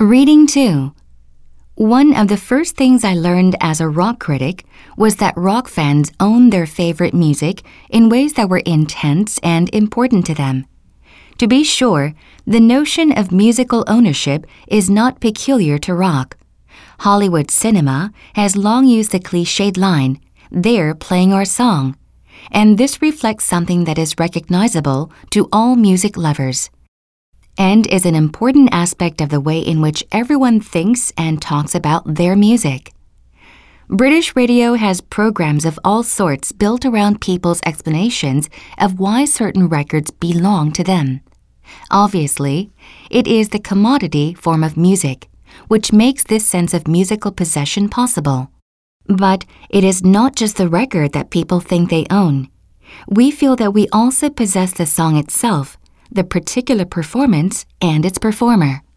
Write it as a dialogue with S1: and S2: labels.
S1: Reading 2. One of the first things I learned as a rock critic was that rock fans own their favorite music in ways that were intense and important to them. To be sure, the notion of musical ownership is not peculiar to rock. Hollywood cinema has long used the cliched line, "They're playing our song," and this reflects something that is recognizable to all music lovers, and is an important aspect of the way in which everyone thinks and talks about their music. British radio has programs of all sorts built around people's explanations of why certain records belong to them. Obviously, it is the commodity form of music, which makes this sense of musical possession possible. But it is not just the record that people think they own. We feel that we also possess the song itself, the particular performance, and its performer.